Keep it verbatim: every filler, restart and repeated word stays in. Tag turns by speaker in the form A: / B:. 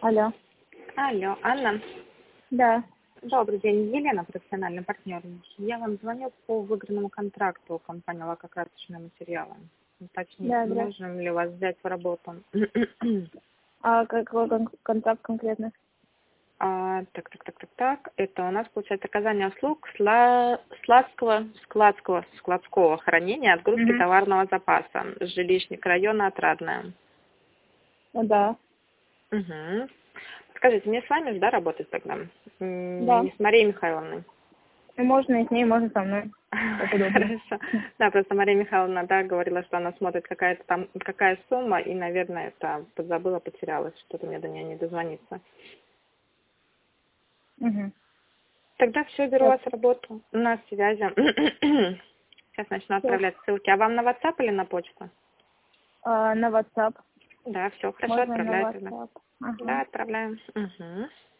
A: Алло.
B: Алло, Анна.
A: Да.
B: Добрый день, Елена, профессиональный партнер. Я вам звоню по выигранному контракту компании «Лакокрасочные материалы». Точнее,
A: Да, да.
B: можем ли вас взять в работу?
A: А какой кон- контракт конкретно?
B: А, так, так, так, так, так. Это у нас получается оказание услуг сла... складского, складского, складского хранения, отгрузки
A: Угу.
B: товарного запаса. Жилищник района Отрадное.
A: Да.
B: Угу. Скажите, мне с вами же, да, работать тогда? М,
A: Да.
B: Не с Марией Михайловной?
A: Можно и с ней, можно со мной. Как удобно.
B: Хорошо. Да, просто Мария Михайловна, да, говорила, что она смотрит, какая-то там, какая сумма, и, наверное, это подзабыла, потерялась, что-то мне до нее не дозвониться.
A: Угу.
B: Тогда все, беру вас в работу. На связи. Сейчас начну
A: Все.
B: отправлять ссылки. А вам на WhatsApp или на почту?
A: А, на WhatsApp.
B: Да, все, хорошо,
A: Можно и на
B: отправляю тогда.
A: WhatsApp. Ага.
B: Да, отправляем. Угу.